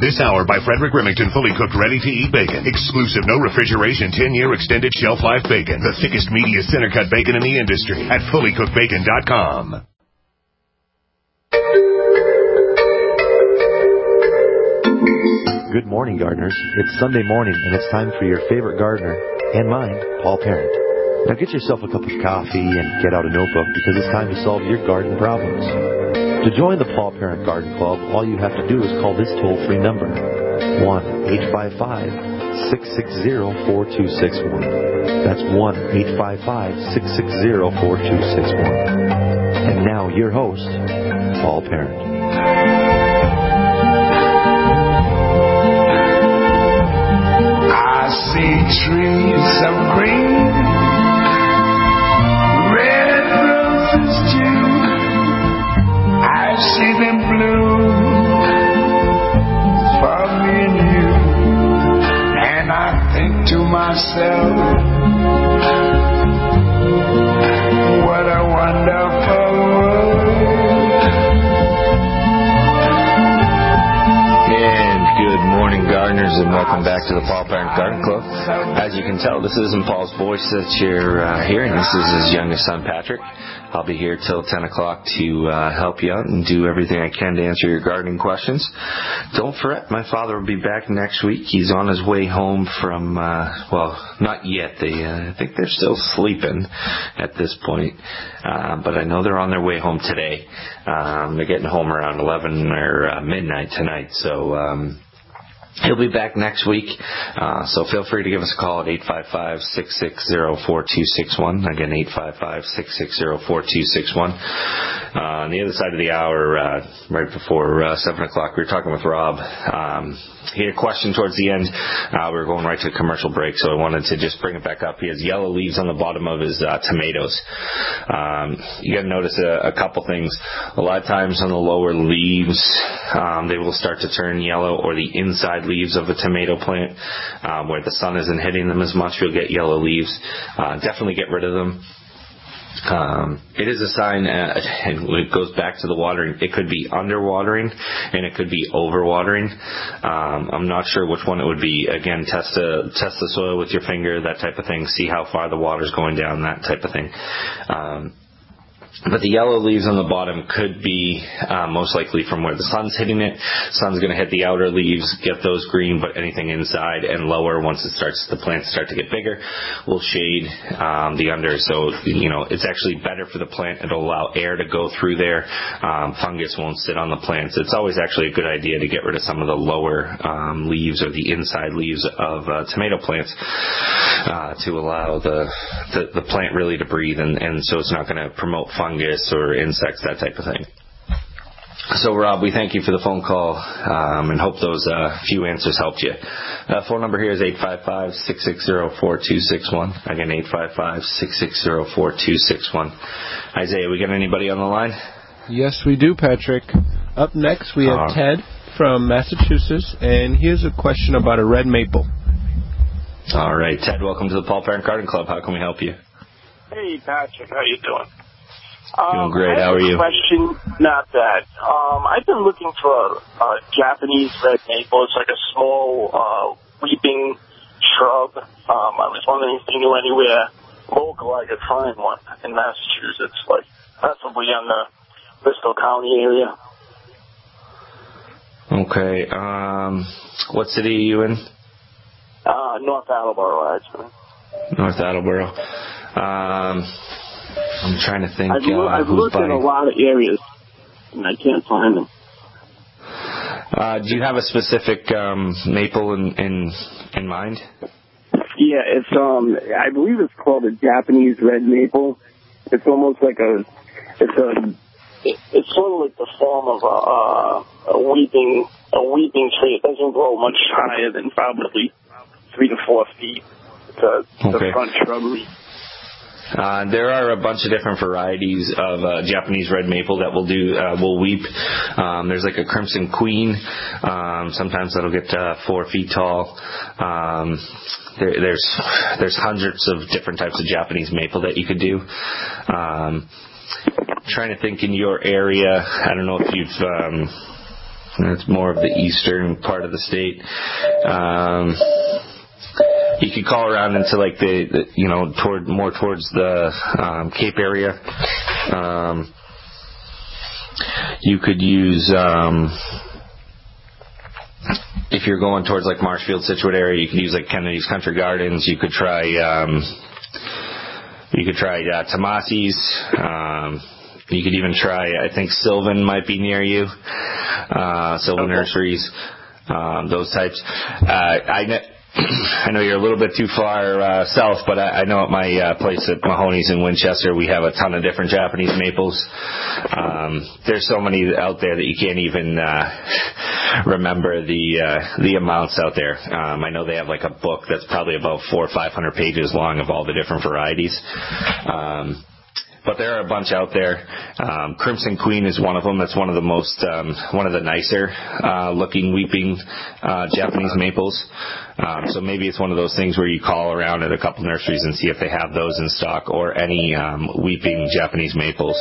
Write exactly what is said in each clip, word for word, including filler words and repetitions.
This hour by Frederick Remington, fully cooked, ready-to-eat bacon. Exclusive, no refrigeration, ten-year extended shelf life bacon. The thickest, meatiest center-cut bacon in the industry at fully cooked bacon dot com. Good morning, gardeners. It's Sunday morning, and it's time for your favorite gardener, and mine, Paul Parent. Now get yourself a cup of coffee and get out a notebook, because it's time to solve your garden problems. To join the Paul Parent Garden Club, all you have to do is call this toll-free number, one eight five five, six six zero, four two six one. That's one eight five five, six six zero, four two six one. And now, your host, Paul Parent. I see trees of green, red roses too. I see them bloom for me and you, and I think to myself, what a wonderful world. Good morning, gardeners, and welcome back to the Paul Parent Garden Club. As you can tell, this isn't Paul's voice that you're uh, hearing. This is his youngest son, Patrick. I'll be here till ten o'clock to uh, help you out and do everything I can to answer your gardening questions. Don't fret, my father will be back next week. He's on his way home from, uh, well, not yet. They, uh, I think they're still sleeping at this point, uh, but I know they're on their way home today. Um, they're getting home around eleven or uh, midnight tonight, so um, he'll be back next week, uh, so feel free to give us a call at eight five five, six six zero, four two six one. Again, eight five five, six six zero, four two six one. Uh, on the other side of the hour, uh, right before uh, seven o'clock, we were talking with Rob. Um, he had a question towards the end. Uh, we were going right to a commercial break, so I wanted to just bring it back up. He has yellow leaves on the bottom of his uh, tomatoes. Um, you got to notice a, a couple things. A lot of times on the lower leaves, um, they will start to turn yellow, or the inside leaves of a tomato plant, um, where the sun isn't hitting them as much, you'll get yellow leaves. Uh, definitely get rid of them. Um, it is a sign, uh, and it goes back to the watering. It could be underwatering, and it could be overwatering. Um, I'm not sure which one it would be. Again, test a, test the soil with your finger, that type of thing. See how far the water's going down, that type of thing. Um, But the yellow leaves on the bottom could be uh, most likely from where the sun's hitting it. Sun's going to hit the outer leaves, get those green, but anything inside and lower, once it starts, the plants start to get bigger, will shade um, the under. So, you know, it's actually better for the plant. It'll allow air to go through there. Um, fungus won't sit on the plants. It's always actually a good idea to get rid of some of the lower um, leaves or the inside leaves of uh, tomato plants uh, to allow the, the the plant really to breathe, and, and so it's not going to promote fungus or insects, that type of thing. So, Rob, we thank you for the phone call, um, and hope those uh, few answers helped you. Uh, phone number here is eight five five, six six zero, four two six one. Again, eight five five, six six zero, four two six one. Isaiah, we got anybody on the line? Yes, we do, Patrick. Up next, we have uh, Ted from Massachusetts, and here's a question about a red maple. All right, Ted, welcome to the Paul Parent Garden Club. How can we help you? Hey, Patrick, how you doing? Doing um, great. I How are you? Question, not bad. Um, I've been looking for a, a Japanese red maple. It's like a small uh, weeping shrub. Um, I was wondering if you knew anywhere local I could find one in Massachusetts, like preferably in the Bristol County area. Okay. Um, what city are you in? Uh, North Attleboro, actually. North Attleboro. Um, I'm trying to think. I've, lo- uh, I've who's looked buying. in a lot of areas, and I can't find them. Uh, do you have a specific um, maple in, in in mind? Yeah, it's um, I believe it's called a Japanese red maple. It's almost like a, it's a, it's sort of like the form of a, a weeping, a weeping tree. It doesn't grow much higher than probably three to four feet. It's a, okay. The front shrubbery. Uh, there are a bunch of different varieties of uh, Japanese red maple that will do uh, will weep. Um, there's like a Crimson Queen. Um, sometimes that'll get uh, four feet tall. Um, there, there's there's hundreds of different types of Japanese maple that you could do. Um, trying to think in your area. I don't know if you've um, It's more of the eastern part of the state. Um, you could call around into like the, the you know, toward more towards the um, Cape area. Um, you could use, um, if you're going towards like Marshfield, Scituate area, you could use like Kennedy's Country Gardens. You could try, um, you could try uh, Tomasi's. Um, you could even try, I think Sylvan might be near you. Uh, Sylvan okay. Nurseries, um, those types. Uh, I know. I know you're a little bit too far uh, south, but I, I know at my uh, place at Mahoney's in Winchester, we have a ton of different Japanese maples. Um, there's so many out there that you can't even uh, remember the uh, the amounts out there. Um, I know they have like a book that's probably about four or five hundred pages long of all the different varieties. Um, But there are a bunch out there. Um, Crimson Queen is one of them. That's one of the most, um, one of the nicer uh, looking weeping uh, Japanese maples. Um, so maybe it's one of those things where you call around at a couple nurseries and see if they have those in stock or any um, weeping Japanese maples.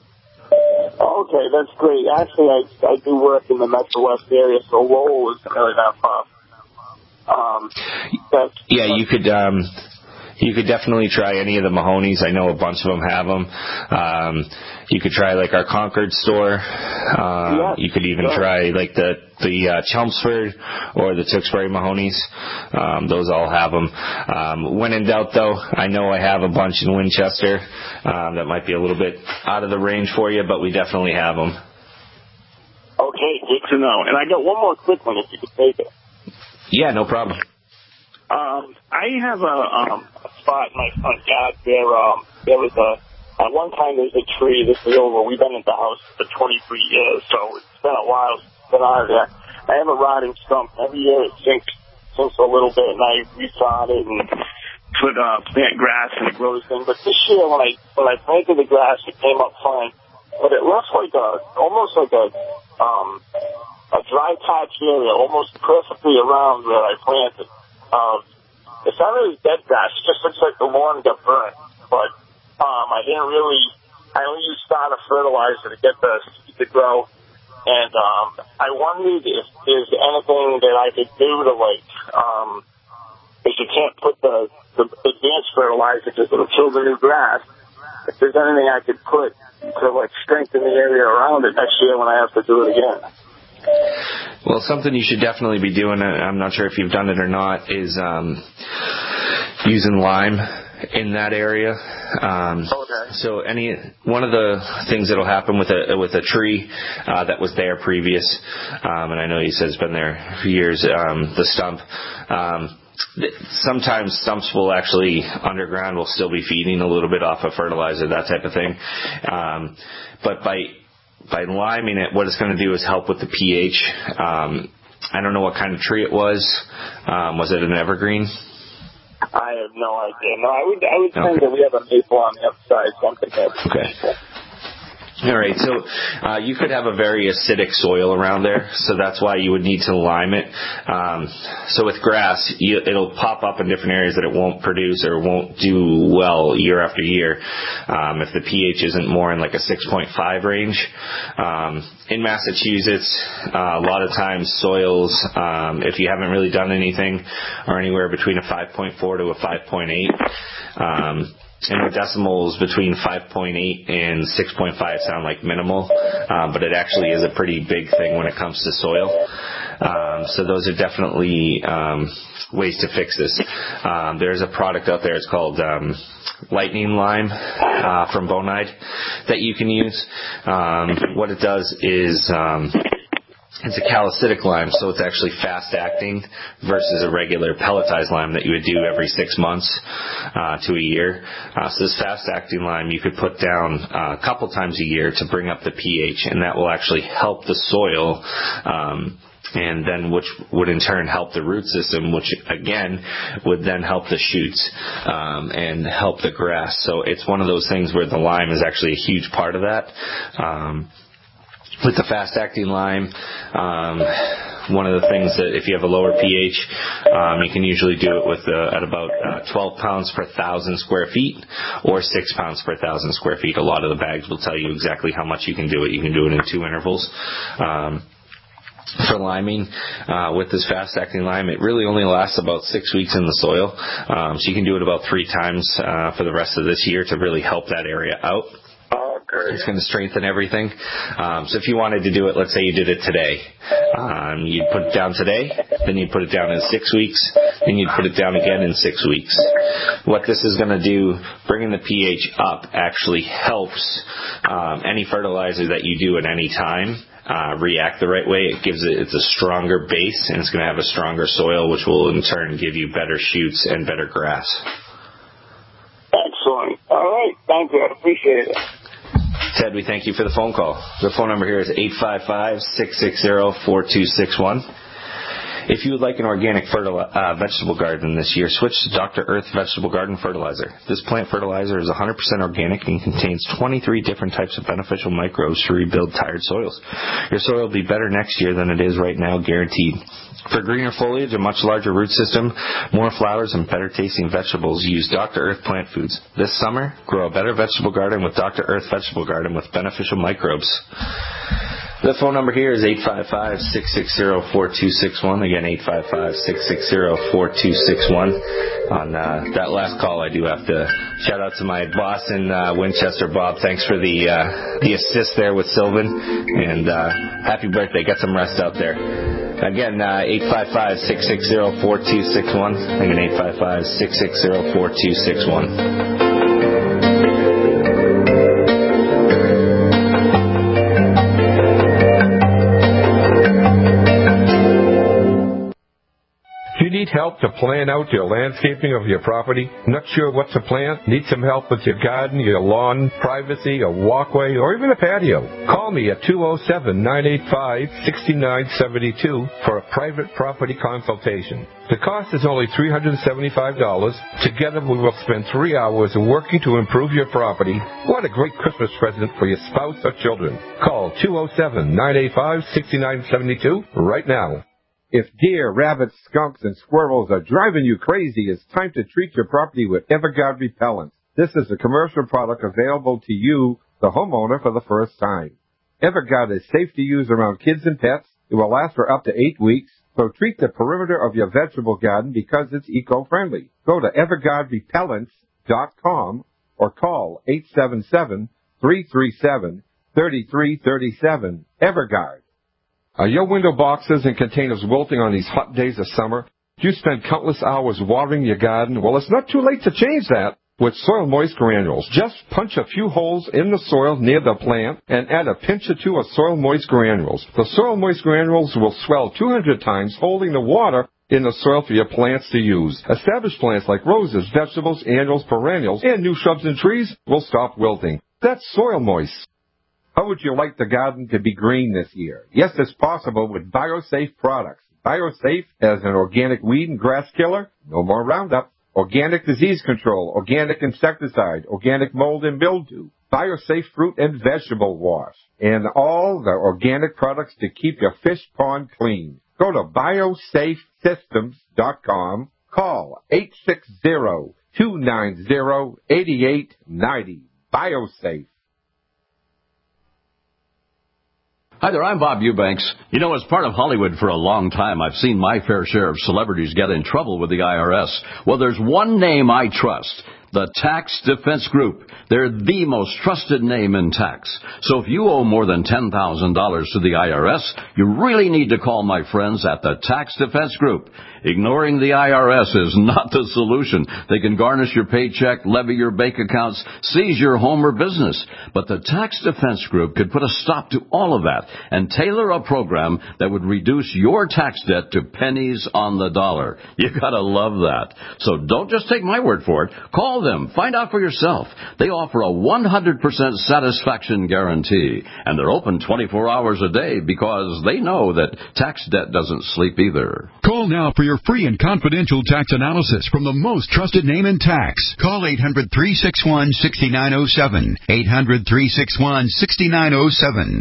Okay, that's great. Actually, I, I do work in the Metro West area, so Lowell isn't really that far. Um, that's, yeah, you could. Um, You could definitely try any of the Mahoney's. I know a bunch of them have them. Um, you could try like our Concord store. Uh, yeah, you could even yeah. try like the the uh, Chelmsford or the Tewksbury Mahoney's. Um, those all have them. Um, when in doubt, though, I know I have a bunch in Winchester um, that might be a little bit out of the range for you, but we definitely have them. Okay, good to know. And I got one more quick one if you could take it. Yeah, no problem. Um, I have a, um, a spot in my front yard where um, there was a, at one time there was a tree. This is over. We've been at the house for twenty-three years, so it's been a while since I've been out of there. I have a rotting stump. Every year it sinks, sinks a little bit, and I resod it and put uh, plant grass and it grows in. But this year when I when I planted the grass, it came up fine. But it looks like a, almost like a, um, a dry patch area, almost perfectly around where I planted. Um, it's not really dead grass. It just looks like the lawn got burnt. But um, I didn't really. I only used starter fertilizer to get the seed to grow. And um, I wondered if there's anything that I could do to like, um, if you can't put the, the advanced fertilizer because it'll kill the new grass. If there's anything I could put to like strengthen the area around it next year when I have to do it again. Well, something you should definitely be doing, I'm not sure if you've done it or not, is um, using lime in that area. Um, okay. So any one of the things that will happen with a with a tree uh, that was there previous, um, and I know you said it's been there for years, um, the stump. Um, Sometimes stumps will actually, underground, will still be feeding a little bit off of fertilizer, that type of thing. Um, but by By liming it, what it's going to do is help with the pH. Um, I don't know what kind of tree it was. Um, was it an evergreen? I have no idea. No, I would I would think okay. that we have a maple on the outside, something that's okay. Maple. All right, so uh, you could have a very acidic soil around there, so that's why you would need to lime it. Um, so with grass, you, it'll pop up in different areas that it won't produce or won't do well year after year um, if the pH isn't more in like a six point five range. Um, in Massachusetts, uh, a lot of times soils, um, if you haven't really done anything, are anywhere between a five point four to a five point eight. Um, And the decimals between five point eight and six point five sound like minimal, um, but it actually is a pretty big thing when it comes to soil. Um, so those are definitely um, ways to fix this. Um, there's a product out there, it's called um, Lightning Lime uh, from Bonide that you can use. Um, what it does is... Um, It's a calicitic lime, so it's actually fast-acting versus a regular pelletized lime that you would do every six months uh, to a year. Uh, so this fast-acting lime you could put down uh, a couple times a year to bring up the pH, and that will actually help the soil, um, and then which would in turn help the root system, which again would then help the shoots um, and help the grass. So it's one of those things where the lime is actually a huge part of that. Um, With the fast-acting lime, um, one of the things that if you have a lower pH, um, you can usually do it with uh, at about uh, twelve pounds per thousand square feet or six pounds per thousand square feet. A lot of the bags will tell you exactly how much you can do it. You can do it in two intervals. Um, for liming uh, with this fast-acting lime. It really only lasts about six weeks in the soil. Um, so you can do it about three times uh, for the rest of this year to really help that area out. It's going to strengthen everything. Um, so if you wanted to do it, let's say you did it today, um, you'd put it down today, then you'd put it down in six weeks, then you'd put it down again in six weeks. What this is going to do, bringing the pH up, actually helps um, any fertilizer that you do at any time uh, react the right way. It gives it it's a stronger base, and it's going to have a stronger soil, which will in turn give you better shoots and better grass. Excellent. All right. Thank you. I appreciate it. Ted, we thank you for the phone call. The phone number here is eight five five, six six zero, four two six one. If you would like an organic fertil- uh, vegetable garden this year, switch to Doctor Earth Vegetable Garden Fertilizer. This plant fertilizer is one hundred percent organic and contains twenty-three different types of beneficial microbes to rebuild tired soils. Your soil will be better next year than it is right now, guaranteed. For greener foliage, a much larger root system, more flowers, and better-tasting vegetables, use Doctor Earth Plant Foods. This summer, grow a better vegetable garden with Doctor Earth Vegetable Garden with beneficial microbes. The phone number here is eight five five, six six zero, four two six one. Again, eight five five, six six zero, four two six one. On uh, that last call, I do have to shout out to my boss in uh, Winchester, Bob. Thanks for the uh, the assist there with Sylvan. And uh, happy birthday. Get some rest out there. Again, uh, eight five five, six six zero, four two six one. Again, eight five five, six six zero, four two six one. Need help to plan out your landscaping of your property? Not sure what to plant? Need some help with your garden, your lawn, privacy, a walkway, or even a patio? Call me at two oh seven, nine eight five, six nine seven two for a private property consultation. The cost is only three hundred seventy-five dollars. Together we will spend three hours working to improve your property. What a great Christmas present for your spouse or children. Call two oh seven, nine eight five, six nine seven two right now. If deer, rabbits, skunks, and squirrels are driving you crazy, it's time to treat your property with Everguard Repellent. This is a commercial product available to you, the homeowner, for the first time. Everguard is safe to use around kids and pets. It will last for up to eight weeks. So treat the perimeter of your vegetable garden because it's eco-friendly. Go to everguard repellents dot com or call eight seven seven, three three seven, three three three seven. Everguard. Are your window boxes and containers wilting on these hot days of summer? Do you spend countless hours watering your garden? Well, it's not too late to change that with Soil Moist Granules. Just punch a few holes in the soil near the plant and add a pinch or two of Soil Moist Granules. The Soil Moist Granules will swell two hundred times, holding the water in the soil for your plants to use. Established plants like roses, vegetables, annuals, perennials, and new shrubs and trees will stop wilting. That's Soil Moist. How would you like the garden to be green this year? Yes, it's possible with BioSafe products. BioSafe has an organic weed and grass killer, no more Roundup, organic disease control, organic insecticide, organic mold and mildew, BioSafe fruit and vegetable wash, and all the organic products to keep your fish pond clean. Go to biosafe systems dot com. Call eight six zero, two nine zero, eight eight nine zero. BioSafe. Hi there, I'm Bob Eubanks. You know, as part of Hollywood for a long time, I've seen my fair share of celebrities get in trouble with the I R S. Well, there's one name I trust. The Tax Defense Group. They're the most trusted name in tax. So if you owe more than ten thousand dollars to the I R S, you really need to call my friends at the Tax Defense Group. Ignoring the I R S is not the solution. They can garnish your paycheck, levy your bank accounts, seize your home or business. But the Tax Defense Group could put a stop to all of that and tailor a program that would reduce your tax debt to pennies on the dollar. You gotta love that. So don't just take my word for it. Call them. Find out for yourself. They offer a one hundred percent satisfaction guarantee, and they're open twenty-four hours a day because they know that tax debt doesn't sleep either. Call now for your free and confidential tax analysis from the most trusted name in tax. Call eight hundred, three six one, six nine zero seven. eight hundred, three six one, six nine zero seven.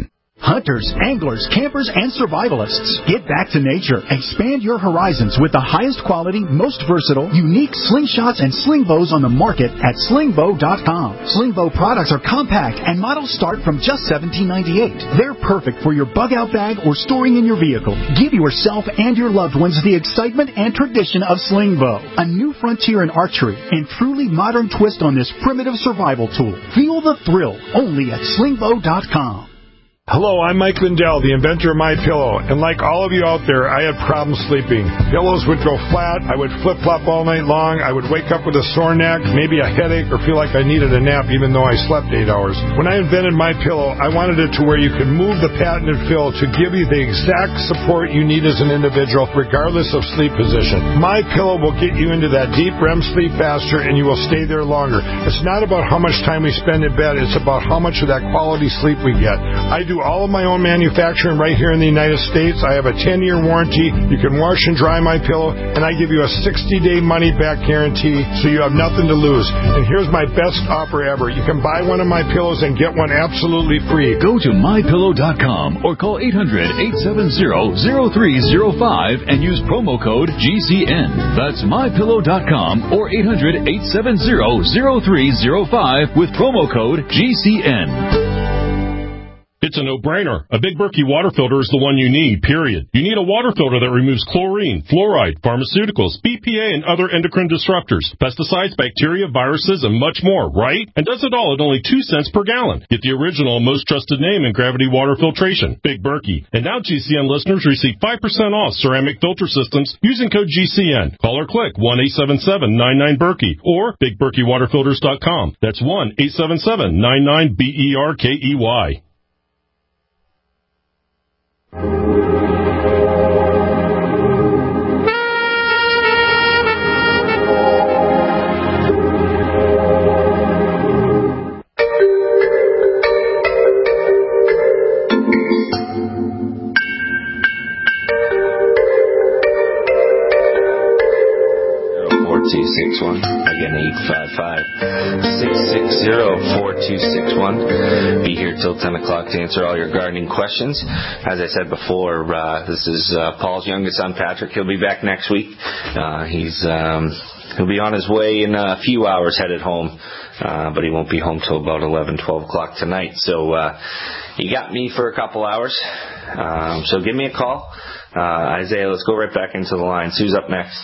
Hunters, anglers, campers, and survivalists. Get back to nature. Expand your horizons with the highest quality, most versatile, unique slingshots and sling bows on the market at sling bow dot com. Sling bow products are compact and models start from just seventeen ninety-eight. They're perfect for your bug out bag or storing in your vehicle. Give yourself and your loved ones the excitement and tradition of sling bow. A new frontier in archery and truly modern twist on this primitive survival tool. Feel the thrill only at sling bow dot com. Hello, I'm Mike Lindell, the inventor of MyPillow, and like all of you out there, I had problems sleeping. Pillows would go flat, I would flip-flop all night long, I would wake up with a sore neck, maybe a headache, or feel like I needed a nap even though I slept eight hours. When I invented MyPillow, I wanted it to where you could move the patented fill to give you the exact support you need as an individual, regardless of sleep position. MyPillow will get you into that deep R E M sleep faster, and you will stay there longer. It's not about how much time we spend in bed, it's about how much of that quality sleep we get. I do all of my own manufacturing right here in the United States. I have a ten-year warranty. You can wash and dry my pillow, and I give you a sixty-day money-back guarantee, so you have nothing to lose. And here's my best offer ever. You can buy one of my pillows and get one absolutely free. Go to my pillow dot com or call eight hundred, eight seven zero, zero three zero five and use promo code G C N. That's my pillow dot com or eight hundred, eight seven zero, zero three zero five with promo code G C N. It's a no-brainer. A Big Berkey water filter is the one you need, period. You need a water filter that removes chlorine, fluoride, pharmaceuticals, B P A, and other endocrine disruptors, pesticides, bacteria, viruses, and much more, right? And does it all at only two cents per gallon. Get the original, most trusted name in gravity water filtration, Big Berkey. And now G C N listeners receive five percent off ceramic filter systems using code G C N. Call or click one eight seven seven, nine nine, Berkey or big berkey water filters dot com. That's one eight seven seven, nine nine, B E R K E Y. two six one. Again, eight five five, six six zero, four two six one. Be here till ten o'clock to answer all your gardening questions. As I said before, uh, this is uh, Paul's youngest son, Patrick. He'll be back next week. Uh, he's um, he'll be on his way in a few hours headed home, uh, but he won't be home till about eleven, twelve o'clock tonight. So uh, you got me for a couple hours. Um, so give me a call. Uh, Isaiah, let's go right back into the line. Who's up next?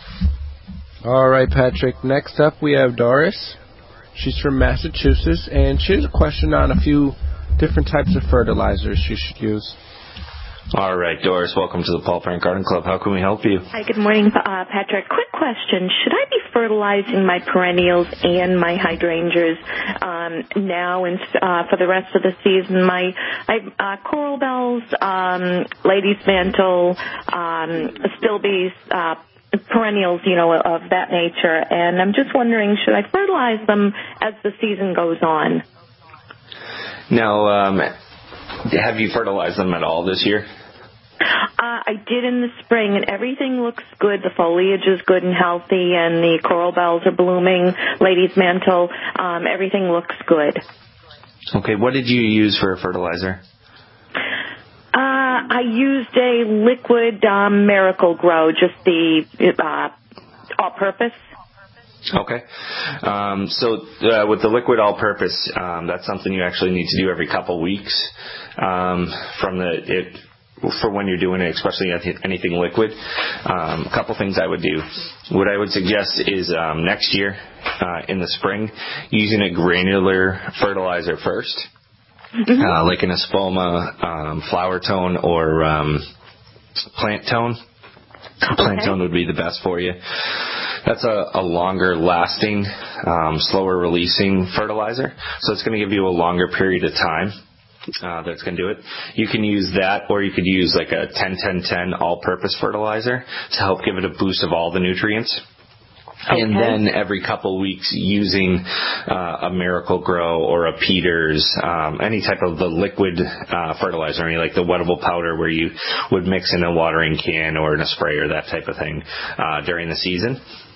All right, Patrick. Next up, we have Doris. She's from Massachusetts, and she has a question on a few different types of fertilizers she should use. All right, Doris, welcome to the Paul Parent Garden Club. How can we help you? Hi, good morning, uh, Patrick. Quick question. Should I be fertilizing my perennials and my hydrangeas um, now and uh, for the rest of the season? My I, uh, coral bells, um, lady's mantle, um, stilbes, uh perennials, you know, of that nature, and I'm just wondering, should I fertilize them as the season goes on? Now, um, have you fertilized them at all this year? Uh, I did in the spring, and everything looks good. The foliage is good and healthy, and the coral bells are blooming, lady's mantle, um, everything looks good. Okay, what did you use for a fertilizer? Uh, I used a liquid um, Miracle Grow, just the uh, all-purpose. Okay. Um, so uh, with the liquid all-purpose, um, that's something you actually need to do every couple weeks um, from the it for when you're doing it, especially anything liquid. Um, a couple things I would do. What I would suggest is um, next year uh, in the spring, using a granular fertilizer first. Mm-hmm. Uh, like an espoma, um, flower tone, or um, plant tone. Okay. Plant tone would be the best for you. That's a, a longer lasting, um, slower releasing fertilizer, so it's going to give you a longer period of time. Uh, that's going to do it. You can use that, or you could use like a ten ten ten all-purpose fertilizer to help give it a boost of all the nutrients. Okay. And then every couple weeks using uh, a Miracle Grow or a Peters, um, any type of the liquid uh, fertilizer, any like the wettable powder where you would mix in a watering can or in a sprayer, that type of thing uh, during the season.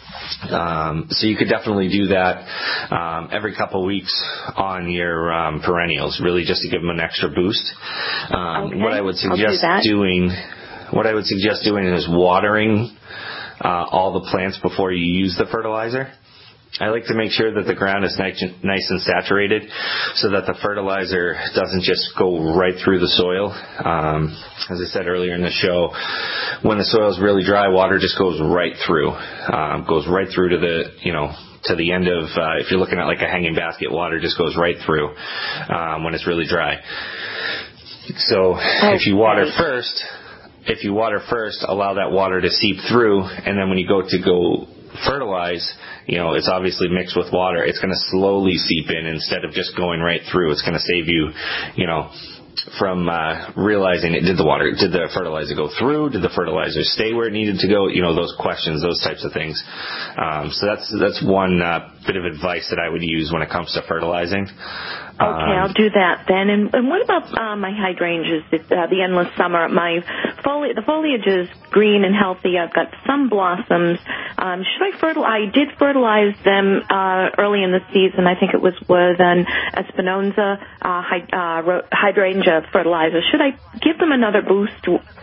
Um, so you could definitely do that um, every couple of weeks on your um, perennials, really just to give them an extra boost. Um, okay. What I would suggest do doing, what I would suggest doing is watering uh, all the plants before you use the fertilizer. I like to make sure that the ground is nice and saturated so that the fertilizer doesn't just go right through the soil. Um, as I said earlier in the show, when the soil is really dry, water just goes right through, um, goes right through to the, you know, to the end of, uh, if you're looking at like a hanging basket, water just goes right through um, when it's really dry. So okay. if you water first, if you water first, allow that water to seep through, and then when you go to go fertilize, you know, it's obviously mixed with water. It's going to slowly seep in instead of just going right through. It's going to save you, you know, from uh, realizing it. Did the water, did the fertilizer go through? Did the fertilizer stay where it needed to go? You know, those questions, those types of things. Um, so that's that's one uh, bit of advice that I would use when it comes to fertilizing. Okay, Um, I'll do that then. And, and what about uh, my hydrangeas, uh, the endless summer? My foli- the foliage is green and healthy. I've got some blossoms. Um, should I fertilize? I did fertilize them uh, early in the season. I think it was with an Espinosa uh, hy- uh, hydrangea fertilizer. Should I give them another boost?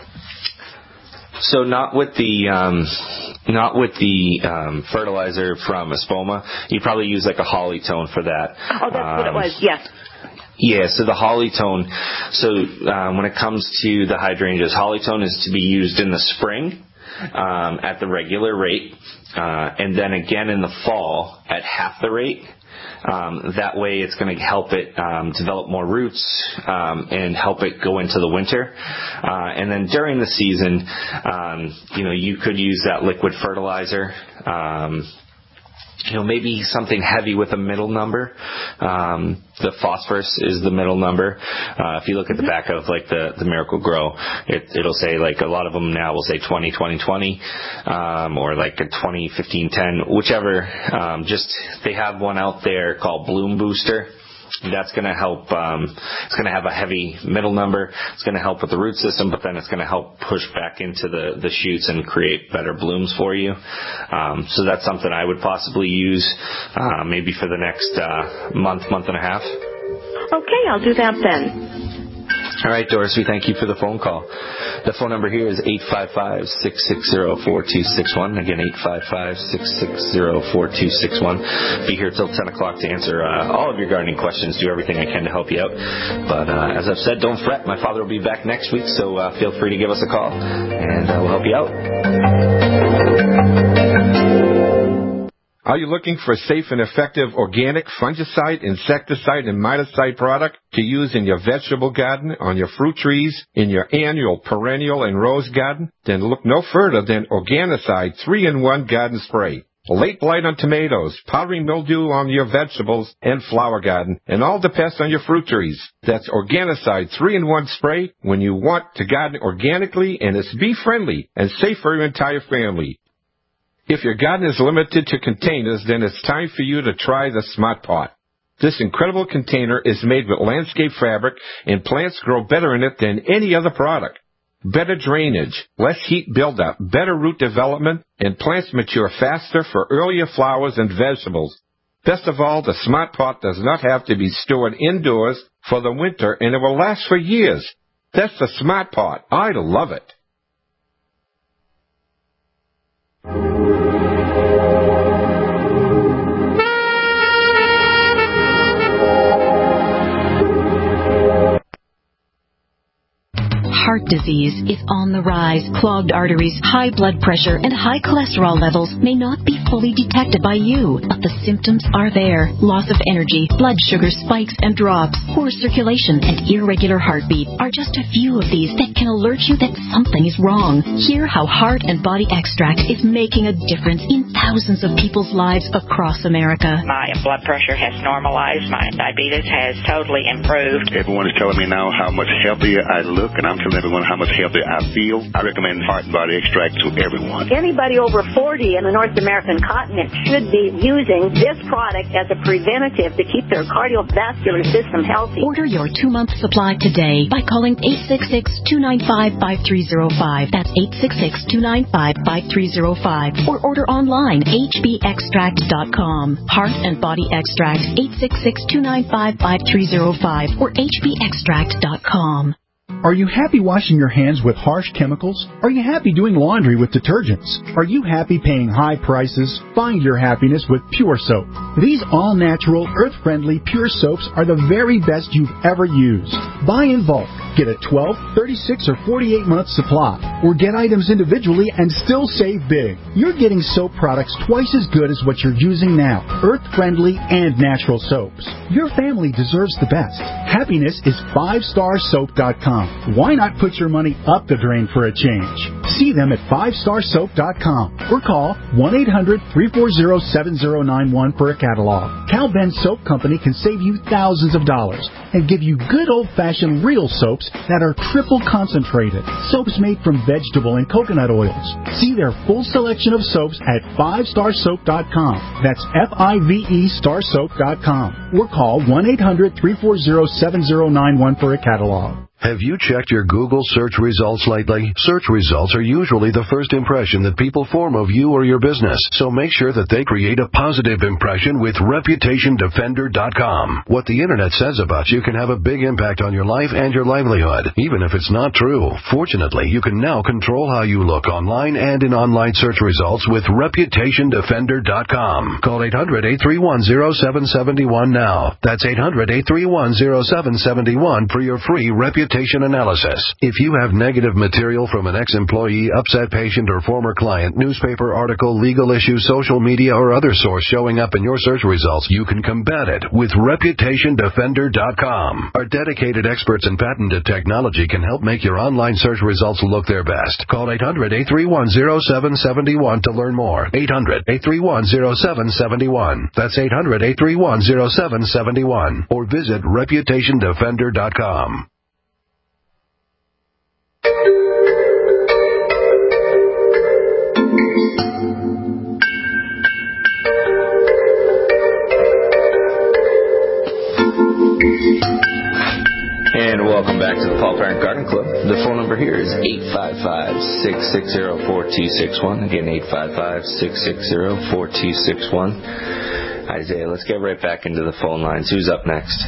So not with the um, not with the um, fertilizer from Espoma. You probably use like a holly tone for that. Oh, that's um, what it was. Yes. Yeah, so the holly tone. So um, when it comes to the hydrangeas, holly tone is to be used in the spring um, at the regular rate, uh, and then again in the fall at half the rate. Um, that way it's going to help it um, develop more roots um, and help it go into the winter. Uh, and then during the season, um, you know, you could use that liquid fertilizer. Um, you know, maybe something heavy with a middle number. Um, the phosphorus is the middle number. Uh, if you look at the back of like the, the Miracle Grow, it, it'll say like a lot of them now will say twenty, twenty, twenty, um, or like a twenty, fifteen, ten, whichever. Um, just, they have one out there called Bloom Booster. That's going to help, um, it's going to have a heavy middle number. It's going to help with the root system, but then it's going to help push back into the, the shoots and create better blooms for you. Um, so that's something I would possibly use, uh, maybe for the next, uh, month, month and a half. Okay, I'll do that then. All right, Doris, we thank you for the phone call. The phone number here is eight five five, six six zero, four two six one. Again, eight five five, six six zero, four two six one. Be here till ten o'clock to answer uh, all of your gardening questions, do everything I can to help you out. But uh, as I've said, don't fret. My father will be back next week, so uh, feel free to give us a call, and uh, we'll help you out. Are you looking for a safe and effective organic fungicide, insecticide, and miticide product to use in your vegetable garden, on your fruit trees, in your annual, perennial, and rose garden? Then look no further than Organicide three in one Garden Spray. Late blight on tomatoes, powdery mildew on your vegetables and flower garden, and all the pests on your fruit trees. That's Organicide three in one Spray when you want to garden organically, and it's bee-friendly and safe for your entire family. If your garden is limited to containers, then it's time for you to try the Smart Pot. This incredible container is made with landscape fabric, and plants grow better in it than any other product. Better drainage, less heat buildup, better root development, and plants mature faster for earlier flowers and vegetables. Best of all, the Smart Pot does not have to be stored indoors for the winter, and it will last for years. That's the Smart Pot. I love it. Heart disease is on the rise. Clogged arteries, high blood pressure, and high cholesterol levels may not be fully detected by you, but the symptoms are there. Loss of energy, blood sugar spikes and drops, poor circulation, and irregular heartbeat are just a few of these that can alert you that something is wrong. Hear how Heart and Body Extract is making a difference in thousands of people's lives across America. My blood pressure has normalized. My diabetes has totally improved. Everyone is telling me now how much healthier I look, and I'm telling everyone how much healthier I feel. I recommend Heart and Body Extract to everyone. Anybody over forty in the North American continent should be using this product as a preventative to keep their cardiovascular system healthy. Order your two-month supply today by calling eight six six, two nine five, five three zero five. That's eight six six, two nine five, five three zero five. Or order online online, h b extract dot com. Heart and Body Extract, eight six six, two nine five, five three zero five or h b extract dot com. Are you happy washing your hands with harsh chemicals? Are you happy doing laundry with detergents? Are you happy paying high prices? Find your happiness with Pure Soap. These all-natural, earth-friendly Pure Soaps are the very best you've ever used. Buy in bulk. Get a twelve, thirty-six, or forty-eight month supply. Or get items individually and still save big. You're getting soap products twice as good as what you're using now. Earth-friendly and natural soaps. Your family deserves the best. Happiness is five star soap dot com. Why not put your money up the drain for a change? See them at five star soap dot com or call one eight hundred, three four zero, seven zero nine one for a catalog. Cal Ben Soap Company can save you thousands of dollars and give you good old-fashioned real soaps that are triple concentrated. Soaps made from vegetable and coconut oils. See their full selection of soaps at five star soap dot com. That's F I V E star soap dot com. Or call one eight hundred, three four zero, seven zero nine one for a catalog. Have you checked your Google search results lately? Search results are usually the first impression that people form of you or your business, so make sure that they create a positive impression with reputation defender dot com. What the Internet says about you can have a big impact on your life and your livelihood, even if it's not true. Fortunately, you can now control how you look online and in online search results with reputation defender dot com. Call eight hundred, eight three one, zero seven seven one now. That's eight hundred, eight three one, zero seven seven one for your free reputation analysis. If you have negative material from an ex-employee, upset patient, or former client, newspaper article, legal issue, social media, or other source showing up in your search results, you can combat it with reputation defender dot com. Our dedicated experts in patented technology can help make your online search results look their best. Call eight hundred, eight three one, zero seven seven one to learn more. eight hundred, eight three one, zero seven seven one. That's eight hundred, eight three one, zero seven seven one. Or visit reputation defender dot com. And welcome back to the Paul Parent Garden Club. The phone number here is eight five five, six six zero, four two six one. Again, eight five five, six six zero, four two six one. Isaiah, let's get right back into the phone lines. Who's up next?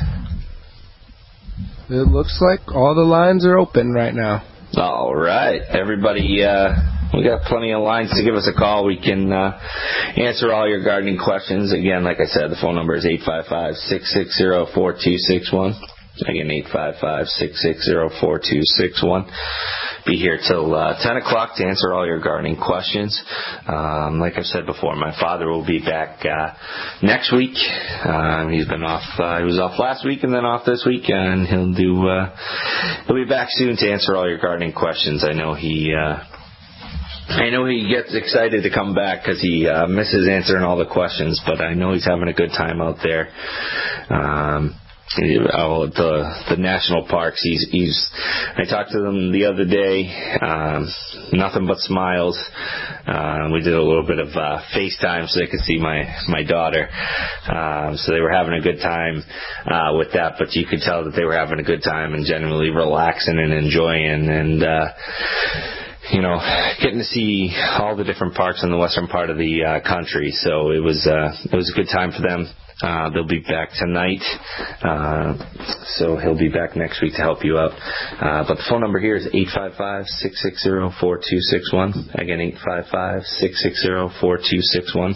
It looks like all the lines are open right now. All right. Everybody, uh, we got plenty of lines to give us a call. We can uh, answer all your gardening questions. Again, like I said, the phone number is eight five five, six six zero, four two six one. Again, eight five five, six six zero, four two six one. Be here till uh, ten o'clock to answer all your gardening questions. Um, like I said before, my father will be back uh, next week. Uh, he's been off. Uh, he was off last week and then off this week, and he'll do. Uh, he'll be back soon to answer all your gardening questions. I know he. Uh, I know he gets excited to come back because he uh, misses answering all the questions, but I know he's having a good time out there. Um, Oh, the the national parks. He's he's. I talked to them the other day. Um, nothing but smiles. Uh, we did a little bit of uh, FaceTime so they could see my my daughter. Um, so they were having a good time uh, with that. But you could tell that they were having a good time and generally relaxing and enjoying and. Uh, You know, getting to see all the different parks in the western part of the uh, country. So it was uh, it was a good time for them. Uh, they'll be back tonight, uh, so he'll be back next week to help you out. Uh, but the phone number here is eight five five, six six zero, four two six one. Again, eight five five, six six zero, four two six one.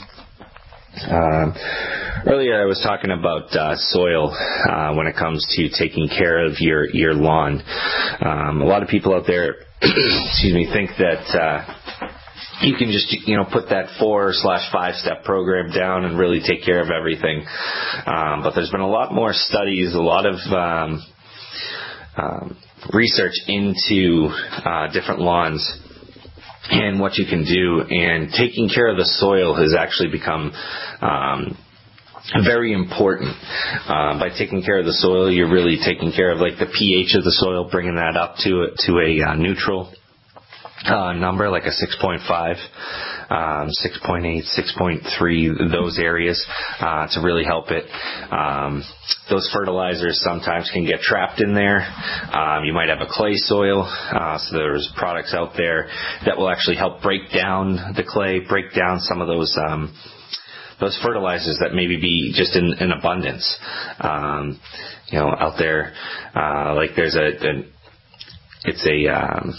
Um, earlier I was talking about uh, soil uh, when it comes to taking care of your, your lawn. Um, a lot of people out there, excuse me, think that uh, you can just, you know, put that four slash five step program down and really take care of everything. Um, but there's been a lot more studies, a lot of um, um, research into uh, different lawns and what you can do. And taking care of the soil has actually become um, very important. Uh, by taking care of the soil, you're really taking care of like the pH of the soil, bringing that up to a, to a uh, neutral. uh, number, like a six point five, um, six point eight, six point three, those areas, uh, to really help it. Um, those fertilizers sometimes can get trapped in there. Um, you might have a clay soil, uh, so there's products out there that will actually help break down the clay, break down some of those, um, those fertilizers that maybe be just in, in abundance. Um, you know, out there, uh, like there's a, a it's a, um,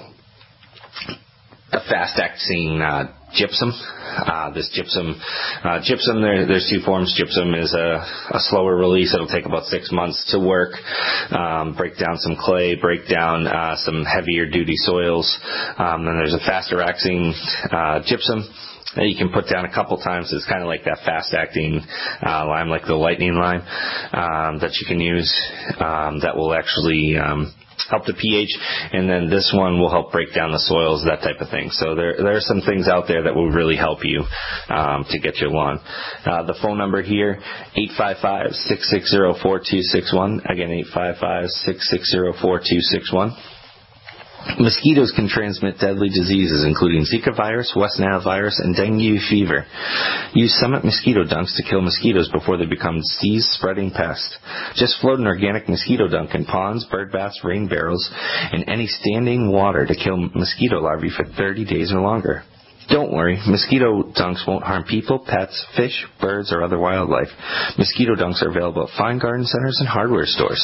a fast-acting uh, gypsum. Uh, this gypsum, uh, gypsum, there, there's two forms. Gypsum is a, a slower release. It'll take about six months to work, um, break down some clay, break down uh, some heavier-duty soils. Um, then there's a faster-acting uh, gypsum that you can put down a couple times. It's kind of like that fast-acting uh, lime, like the lightning lime, um, that you can use, um, that will actually um, help the pH, and then this one will help break down the soils, that type of thing. So there, there are some things out there that will really help you um, to get your lawn. Uh, the phone number here, eight five five, six six zero, four two six one. Again, eight five five, six six zero, four two six one. Mosquitoes can transmit deadly diseases, including Zika virus, West Nile virus, and dengue fever. Use Summit mosquito dunks to kill mosquitoes before they become disease-spreading pests. Just float an organic mosquito dunk in ponds, bird baths, rain barrels, and any standing water to kill mosquito larvae for thirty days or longer. Don't worry, mosquito dunks won't harm people, pets, fish, birds, or other wildlife. Mosquito dunks are available at fine garden centers and hardware stores.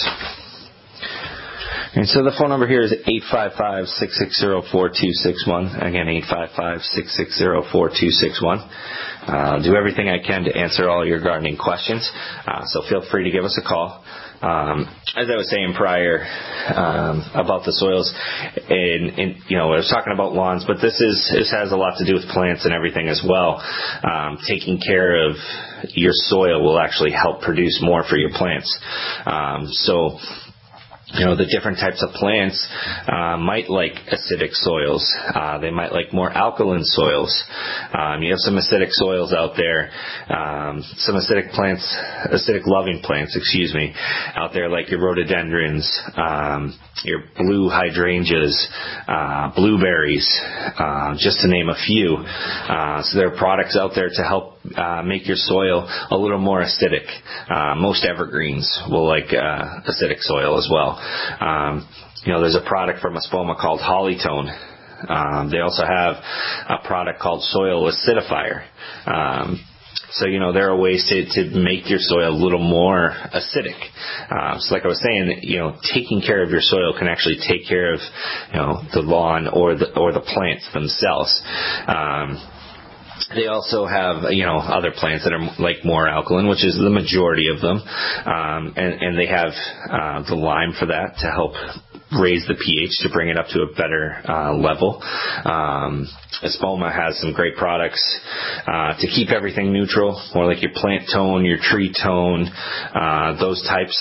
And so the phone number here is eight five five, six six zero, four two six one. Again, eight five five, six six zero, four two six one. Uh, I'll do everything I can to answer all your gardening questions, uh, so feel free to give us a call. Um, as I was saying prior um, about the soils, and, and you know, I was talking about lawns, but this is this has a lot to do with plants and everything as well. Um, taking care of your soil will actually help produce more for your plants. Um, so. You know, the different types of plants uh, might like acidic soils. Uh, they might like more alkaline soils. Um, you have some acidic soils out there, um, some acidic plants, acidic-loving plants, excuse me, out there like your rhododendrons, um, your blue hydrangeas, uh, blueberries, uh, just to name a few. Uh, so there are products out there to help uh, make your soil a little more acidic. Uh, most evergreens will like uh, acidic soil as well. Um, you know, there's a product from Espoma called Hollytone. Um, they also have a product called Soil Acidifier. Um, so, you know, there are ways to, to make your soil a little more acidic. Uh, so like I was saying, you know, taking care of your soil can actually take care of, you know, the lawn or the, or the plants themselves. Um, They also have, you know, other plants that are like more alkaline, which is the majority of them, um, and, and they have uh, the lime for that to help raise the pH to bring it up to a better uh, level. Um, Espoma has some great products uh, to keep everything neutral, more like your plant tone, your tree tone, uh, those types.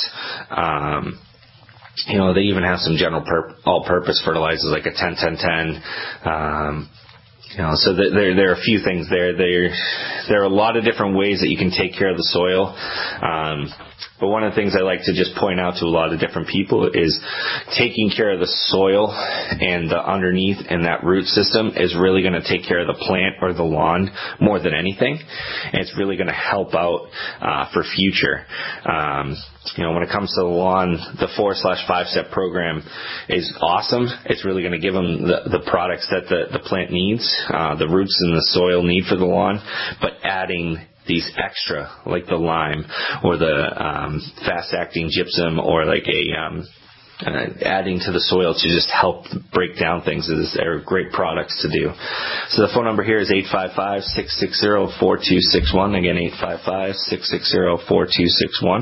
Um, you know, they even have some general pur- all-purpose fertilizers like a ten ten ten. Um, You know, so there there are a few things there. There there are a lot of different ways that you can take care of the soil. Um, but one of the things I like to just point out to a lot of different people is taking care of the soil and the underneath and that root system is really going to take care of the plant or the lawn more than anything. And it's really going to help out uh, for future. Um, You know, when it comes to the lawn, the four slash five step program is awesome. It's really going to give them the, the products that the, the plant needs, uh, the roots and the soil need for the lawn, but adding these extra, like the lime or the um, fast-acting gypsum or like a um, uh, adding to the soil to just help break down things is are great products to do. So the phone number here is eight five five, six six zero, four two six one. Again, eight five five, six six zero, four two six one.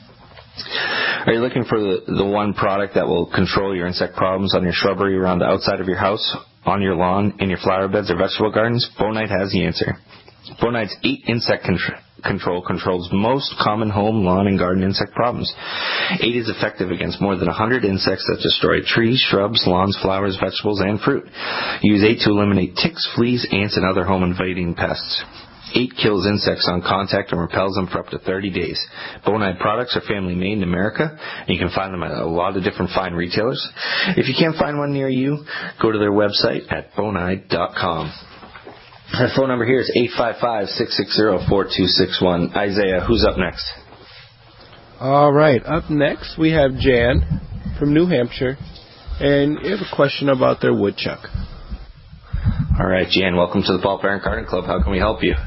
Are you looking for the, the one product that will control your insect problems on your shrubbery around the outside of your house, on your lawn, in your flower beds or vegetable gardens? Bonite has the answer. Bonite's eight insect con- control controls most common home, lawn, and garden insect problems. eight is effective against more than one hundred insects that destroy trees, shrubs, lawns, flowers, vegetables, and fruit. Use eight to eliminate ticks, fleas, ants, and other home invading pests. eight kills insects on contact and repels them for up to thirty days. Bonide products are family made in America, and you can find them at a lot of different fine retailers. If you can't find one near you, go to their website at bonide dot com. The phone number here is eight five five, six six zero, four two six one. Isaiah, who's up next? All right, up next we have Jan from New Hampshire, and you have a question about their woodchuck. All right, Jan, welcome to the Paul Parent Garden Club. How can we help you?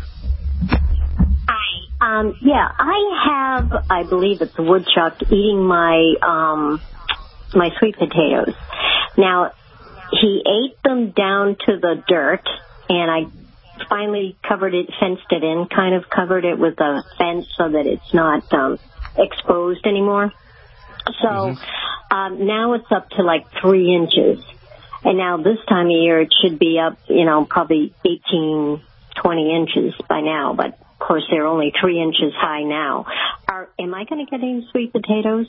Um, yeah, I have, I believe it's a woodchuck eating my um, my sweet potatoes. Now, he ate them down to the dirt, and I finally covered it, fenced it in, kind of covered it with a fence so that it's not um, exposed anymore. So mm-hmm. um, now it's up to like three inches. And now this time of year it should be up, you know, probably eighteen, twenty inches by now. But, of course, they're only three inches high now. Are, am I going to get any sweet potatoes?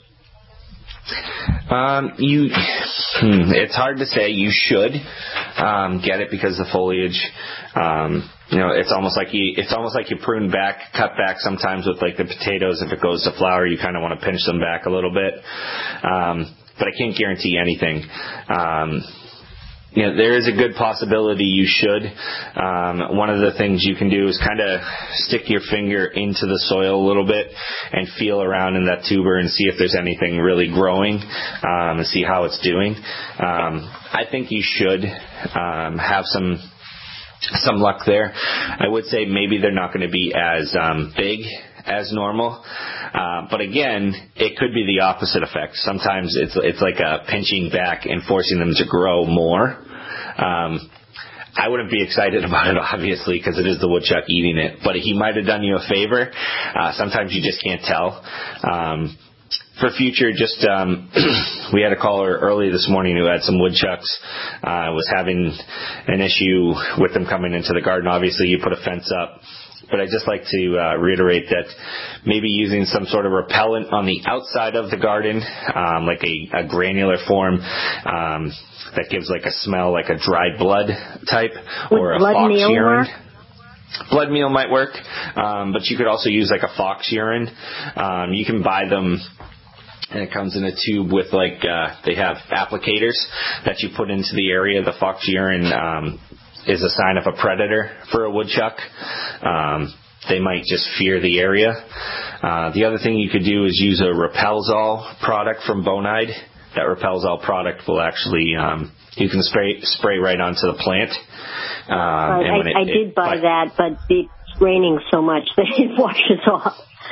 Um, you, hmm, it's hard to say. You should um, get it because the foliage, um, you know, it's almost like you, it's almost like you prune back, cut back sometimes with like the potatoes. If it goes to flower, you kind of want to pinch them back a little bit. Um, but I can't guarantee anything. Um, You know, there is a good possibility you should. Um, one of the things you can do is kind of stick your finger into the soil a little bit and feel around in that tuber and see if there's anything really growing um, and see how it's doing. Um, I think you should um, have some some luck there. I would say maybe they're not going to be as um, big as normal. Uh, but again, it could be the opposite effect. Sometimes it's it's like a pinching back and forcing them to grow more. Um, I wouldn't be excited about it, obviously, because it is the woodchuck eating it. But he might have done you a favor. Uh, sometimes you just can't tell. Um, for future, just um, we had a caller early this morning who had some woodchucks, uh, was having an issue with them coming into the garden. Obviously, you put a fence up. But I'd just like to uh, reiterate that maybe using some sort of repellent on the outside of the garden, um, like a, a granular form um, that gives like a smell like a dried blood type, Would or a blood fox meal urine. Work? Blood meal might work, um, but you could also use like a fox urine. Um, you can buy them. And it comes in a tube with like, uh, they have applicators that you put into the area. The fox urine um, is a sign of a predator for a woodchuck. Um, they might just fear the area. Uh, the other thing you could do is use a Repelzol product from Bonide. That Repelzol product will actually, um, you can spray spray right onto the plant. Um, right. and when I, it, I did it, buy but, that, but it's raining so much that it washes off.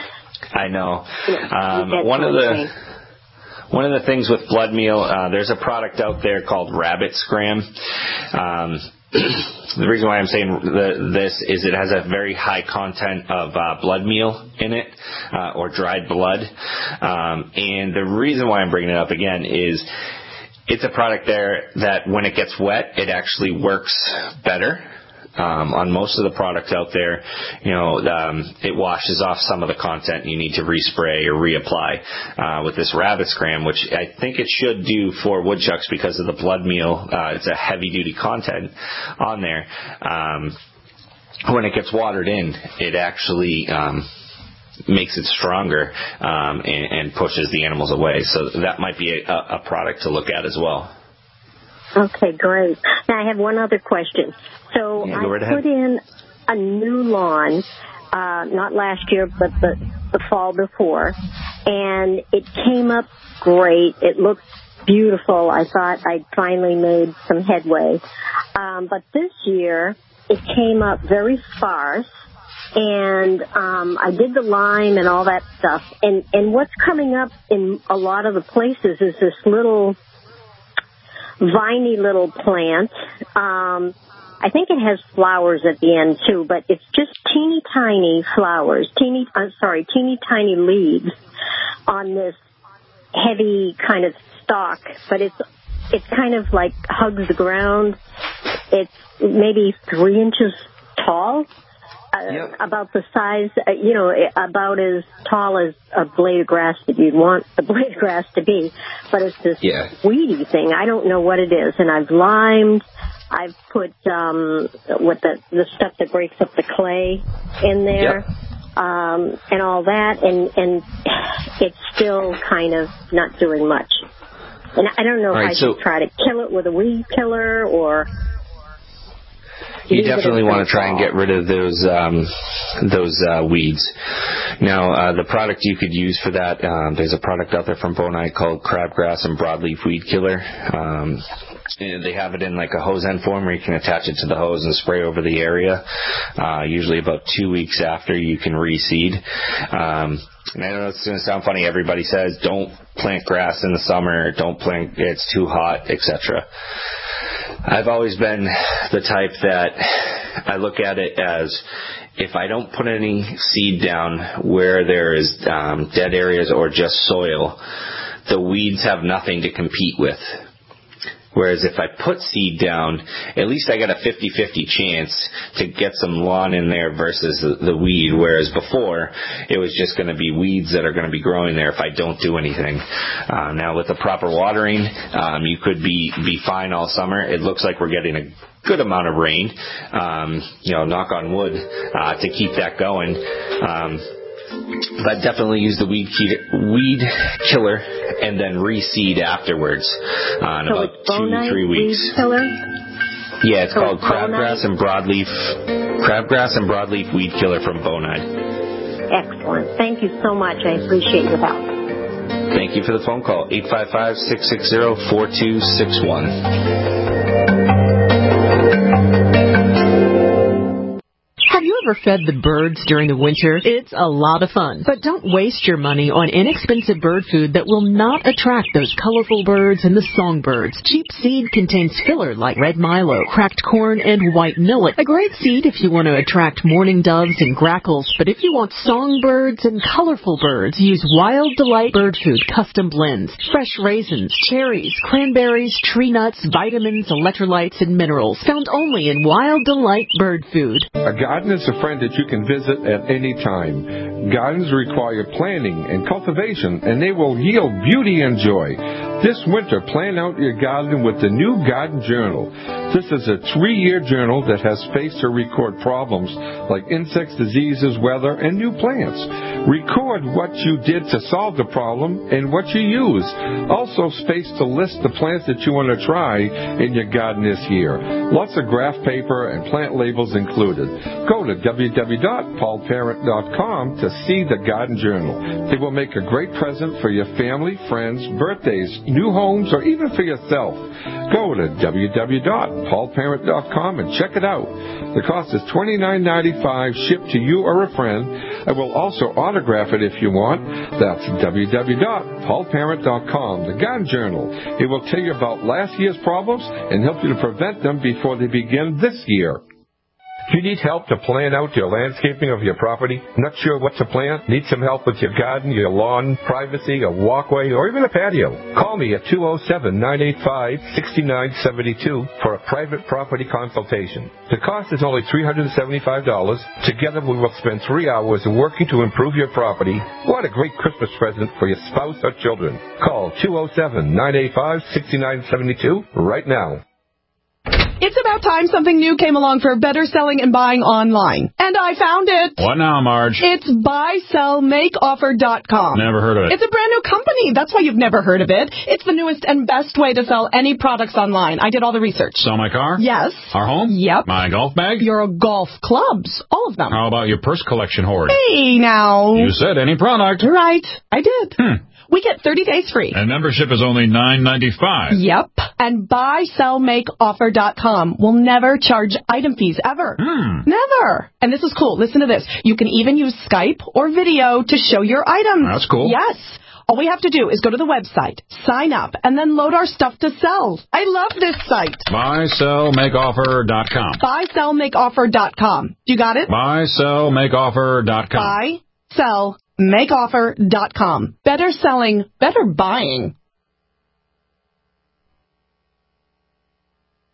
I know. Um, one of the one of the things with blood meal, uh, there's a product out there called Rabbit Scram. Um, the reason why I'm saying the, this is it has a very high content of uh, blood meal in it, uh, or dried blood. Um, and the reason why I'm bringing it up again is it's a product there that when it gets wet, it actually works better. Um, on most of the products out there, you know, um, it washes off some of the content. You need to respray or reapply. Uh, with this Rabbit Scram, which I think it should do for woodchucks because of the blood meal. Uh, it's a heavy-duty content on there. Um, when it gets watered in, it actually um, makes it stronger um, and, and pushes the animals away. So that might be a, a product to look at as well. Okay, great. Now I have one other question. So yeah, I right put in a new lawn, uh, not last year, but the, the fall before, and it came up great. It looked beautiful. I thought I'd finally made some headway. Um, but this year, it came up very sparse, and um, I did the lime and all that stuff. And, and what's coming up in a lot of the places is this little viney little plant. Um, I think it has flowers at the end too, but it's just teeny tiny flowers, teeny, I'm sorry, teeny tiny leaves on this heavy kind of stalk, but it's, it's kind of like hugs the ground. It's maybe three inches tall. Uh, yep. About the size, uh, you know, about as tall as a blade of grass that you'd want the blade of grass to be. But it's this yeah. weedy thing. I don't know what it is. And I've limed, I've put um, what the the stuff that breaks up the clay in there, Yep. um, and all that, and and it's still kind of not doing much. And I don't know All if right, I so- should try to kill it with a weed killer or. You leave it definitely in want to try and fall. get rid of those um, those uh, weeds. Now, uh, the product you could use for that, um, there's a product out there from Bonide called Crabgrass and Broadleaf Weed Killer. Um, and they have it in like a hose end form where you can attach it to the hose and spray over the area. Uh, usually about two weeks after you can reseed. Um, and I know it's going to sound funny. Everybody says don't plant grass in the summer. Don't plant. It's too hot, et cetera. I've always been the type that I look at it as if I don't put any seed down where there is um, dead areas or just soil, the weeds have nothing to compete with. Whereas if I put seed down, at least I got a fifty-fifty chance to get some lawn in there versus the, the weed. Whereas before, it was just going to be weeds that are going to be growing there if I don't do anything. Uh, now with the proper watering, um, you could be, be fine all summer. It looks like we're getting a good amount of rain, um, you know, knock on wood, uh, to keep that going. Um, But definitely use the weed key- weed killer and then reseed afterwards uh, in So about it's two, Bonide three weeks. Weed killer? Yeah, it's So called it's crabgrass Bonide? and broadleaf crabgrass and broadleaf weed killer from Bonide. Excellent. Thank you so much. I appreciate your help. Thank you for the phone call. eight five five, six six zero, four two six one. Have you ever fed the birds during the winter? It's a lot of fun. But don't waste your money on inexpensive bird food that will not attract those colorful birds and the songbirds. Cheap seed contains filler like red milo, cracked corn, and white millet. A great seed if you want to attract mourning doves and grackles. But if you want songbirds and colorful birds, use Wild Delight Bird Food Custom Blends. Fresh raisins, cherries, cranberries, tree nuts, vitamins, electrolytes, and minerals. Found only in Wild Delight Bird Food. A garden is a friend that you can visit at any time. Gardens require planning and cultivation, and they will yield beauty and joy. This winter, plan out your garden with the new Garden Journal. This is a three-year journal that has space to record problems like insects, diseases, weather, and new plants. Record what you did to solve the problem and what you use. Also, space to list the plants that you want to try in your garden this year. Lots of graph paper and plant labels included. Go to w w w dot paul parent dot com to see the Garden Journal. It will make a great present for your family, friends, birthdays, new homes, or even for yourself. Go to w w w dot paul parent dot com and check it out. The cost is twenty-nine ninety-five, shipped to you or a friend. I will also autograph it if you want. That's w w w dot paul parent dot com, the Garden Journal. It will tell you about last year's problems and help you to prevent them before they begin this year. If you need help to plan out your landscaping of your property, not sure what to plant, need some help with your garden, your lawn, privacy, a walkway, or even a patio, call me at two oh seven, nine eight five, six nine seven two for a private property consultation. The cost is only three hundred seventy-five dollars. Together we will spend three hours working to improve your property. What a great Christmas present for your spouse or children. Call two oh seven, nine eight five, six nine seven two right now. It's about time something new came along for better selling and buying online. And I found it. What now, Marge? It's buy sell make offer dot com. Never heard of it. It's a brand new company. That's why you've never heard of it. It's the newest and best way to sell any products online. I did all the research. Sell my car? Yes. Our home? Yep. My golf bag? Your golf clubs. All of them. How about your purse collection hoard? Hey, now. You said any product. Right. I did. Hmm. We get thirty days free. And membership is only nine ninety-five. Yep. And buy sell make offer dot com will never charge item fees ever. Hmm. Never. And this is cool. Listen to this. You can even use Skype or video to show your items. That's cool. Yes. All we have to do is go to the website, sign up, and then load our stuff to sell. I love this site. buy sell make offer dot com. buy sell make offer dot com. You got it? buy sell make offer dot com. buy sell make offer dot com. Better selling, better buying.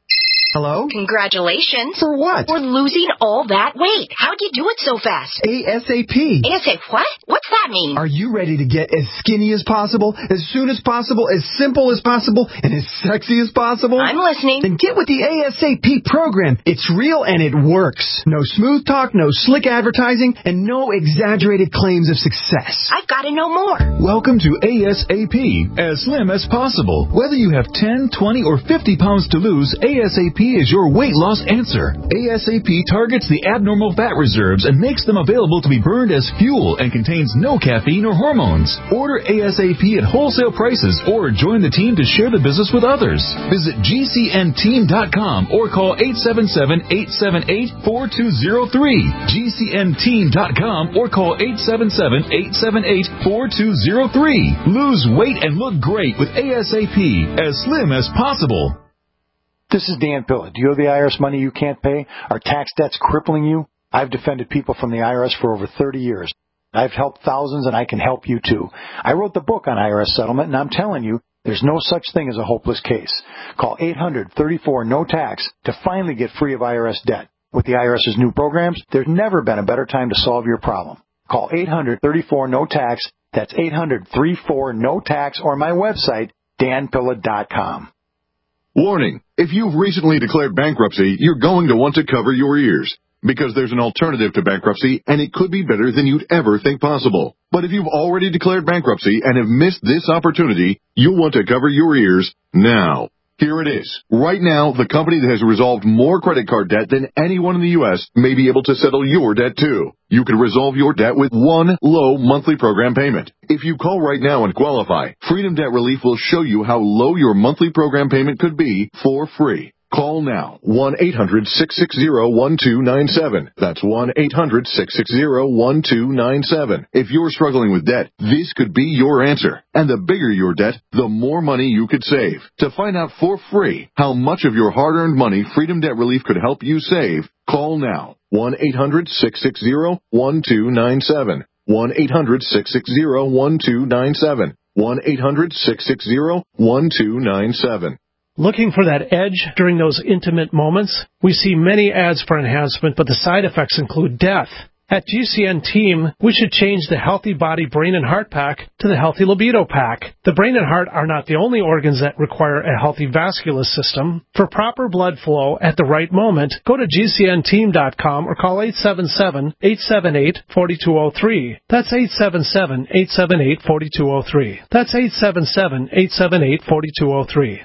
Hello? Congratulations. For what? For losing all that weight. How'd you do it so fast? ASAP. ASAP what? What's that mean? Are you ready to get as skinny as possible, as soon as possible, as simple as possible, and as sexy as possible? I'm listening. Then get with the ASAP program. It's real and it works. No smooth talk, no slick advertising, and no exaggerated claims of success. I've got to know more. Welcome to ASAP, as slim as possible. Whether you have ten, twenty, or fifty pounds to lose, ASAP is your weight loss answer. ASAP targets the abnormal fat reserves and makes them available to be burned as fuel and contains no caffeine or hormones. Order ASAP at wholesale prices or join the team to share the business with others. Visit G C N team dot com or call eight seven seven, eight seven eight, four two zero three. G C N team dot com or call eight seven seven, eight seven eight, four two zero three. Lose weight and look great with ASAP, as slim as possible. This is Dan Pilla. Do you owe the I R S money you can't pay? Are tax debts crippling you? I've defended people from the I R S for over thirty years. I've helped thousands, and I can help you too. I wrote the book on I R S settlement, and I'm telling you, there's no such thing as a hopeless case. Call eight hundred, thirty-four, no tax to finally get free of I R S debt. With the IRS's new programs, there's never been a better time to solve your problem. Call eight hundred, thirty-four, no tax. That's eight hundred, thirty-four, no tax, or my website, dan pilla dot com. Warning, if you've recently declared bankruptcy, you're going to want to cover your ears, because there's an alternative to bankruptcy, and it could be better than you'd ever think possible. But if you've already declared bankruptcy and have missed this opportunity, you'll want to cover your ears now. Here it is. Right now, the company that has resolved more credit card debt than anyone in the U S may be able to settle your debt too. You can resolve your debt with one low monthly program payment. If you call right now and qualify, Freedom Debt Relief will show you how low your monthly program payment could be for free. Call now, one eight hundred, six six zero, one two nine seven. That's one eight hundred, six six zero, one two nine seven. If you're struggling with debt, this could be your answer. And the bigger your debt, the more money you could save. To find out for free how much of your hard-earned money Freedom Debt Relief could help you save, call now, one eight hundred, six six zero, one two nine seven. one eight hundred, six six zero, one two nine seven. one eight hundred, six six zero, one two nine seven. Looking for that edge during those intimate moments? We see many ads for enhancement, but the side effects include death. At G C N Team, we should change the Healthy Body Brain and Heart Pack to the Healthy Libido Pack. The brain and heart are not the only organs that require a healthy vascular system. For proper blood flow at the right moment, go to G C N team dot com or call eight seven seven, eight seven eight, four two zero three. That's eight seven seven, eight seven eight, four two zero three. That's eight seven seven, eight seven eight, four two zero three.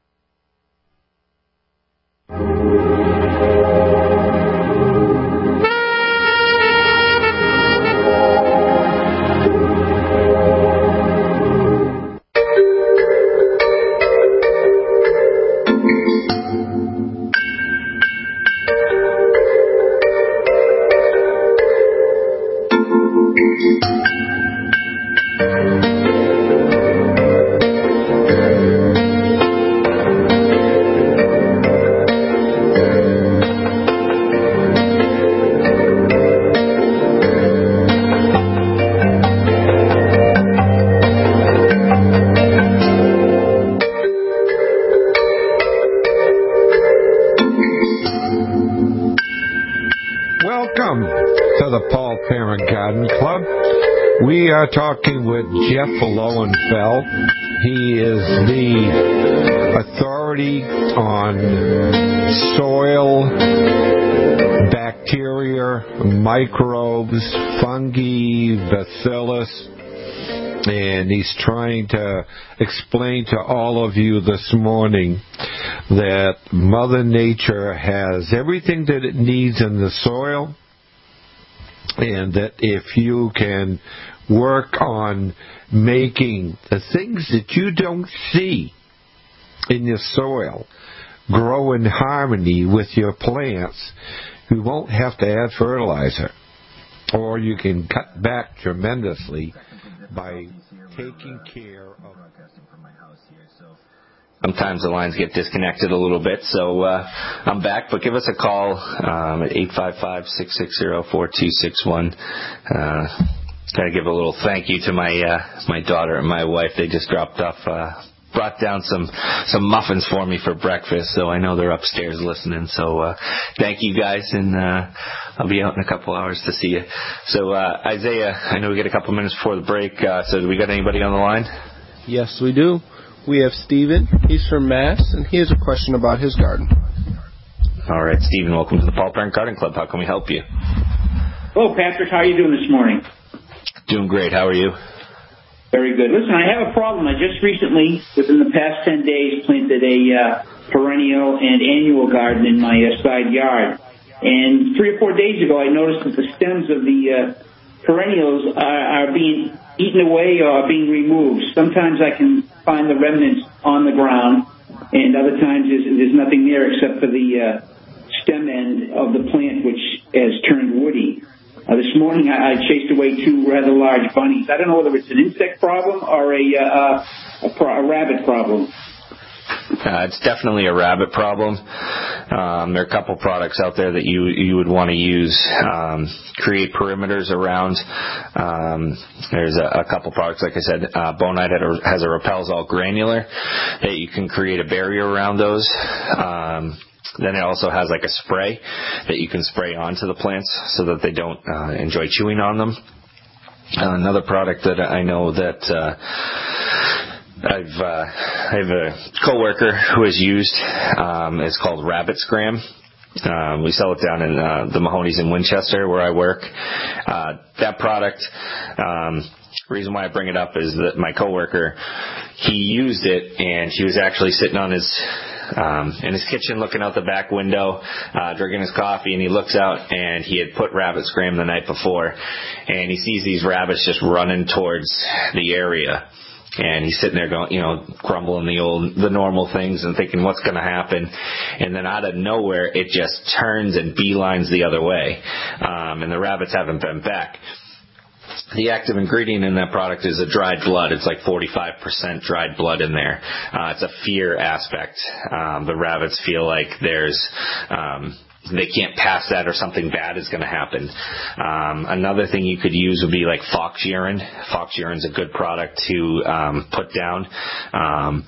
We are talking with Jeff Lowenfeld. He is the authority on soil, bacteria, microbes, fungi, bacillus, and he's trying to explain to all of you this morning that Mother Nature has everything that it needs in the soil, and that if you can work on making the things that you don't see in your soil grow in harmony with your plants, you won't have to add fertilizer. Or you can cut back tremendously by taking care of... Sometimes the lines get disconnected a little bit, so uh, I'm back. But give us a call um, at eight five five, six six zero, four two six one. Uh, Got to give a little thank you to my uh, my daughter and my wife. They just dropped off uh, brought down some some muffins for me for breakfast, so I know they're upstairs listening. So uh, thank you guys, and uh, I'll be out in a couple hours to see you. So uh, Isaiah, I know we get a couple minutes before the break, uh, so do we got anybody on the line? Yes, we do. We have Steven. He's from Mass, and he has a question about his garden. All right, Steven, welcome to the Paul Parent Garden Club. How can we help you? Hello, Patrick. How are you doing this morning? Doing great. How are you? Very good. Listen, I have a problem. I just recently, within the past ten days, planted a uh, perennial and annual garden in my uh, side yard. And three or four days ago, I noticed that the stems of the uh, perennials are, are being eaten away or are being removed. Sometimes I can find the remnants on the ground, and other times there's, there's nothing there except for the uh, stem end of the plant, which has turned woody. Uh, this morning I, I chased away two rather large bunnies. I don't know whether it's an insect problem or a, uh, a, pro- a rabbit problem. Uh, it's definitely a rabbit problem. Um, there are a couple products out there that you you would want to use. Um, create perimeters around. Um, there's a, a couple products, like I said, uh, Bonite has a Repelzol granular that you can create a barrier around those. Um, Then it also has like a spray that you can spray onto the plants so that they don't uh, enjoy chewing on them. Uh, another product that I know that uh, I've uh, I have a coworker who has used um, is called Rabbit Scram. Um, we sell it down in uh, the Mahoney's in Winchester where I work. Uh, that product, um, reason why I bring it up is that my coworker, he used it and he was actually sitting on his Um, in his kitchen looking out the back window, uh, drinking his coffee, and he looks out and he had put rabbit scram the night before, and he sees these rabbits just running towards the area. And he's sitting there going, you know, grumbling the old, the normal things and thinking what's going to happen. And then out of nowhere, it just turns and beelines the other way. Um, and the rabbits haven't been back. The active ingredient in that product is a dried blood. It's like forty-five percent dried blood in there. Uh, it's a fear aspect. Um, the rabbits feel like there's, um, they can't pass that or something bad is going to happen. Um, another thing you could use would be like fox urine. Fox urine is a good product to um, put down. Um,